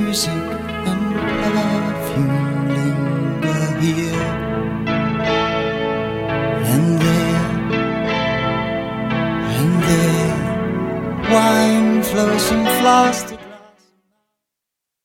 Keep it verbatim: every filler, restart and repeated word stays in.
music and perfume linger here and there, and there. Wine flows from flasks.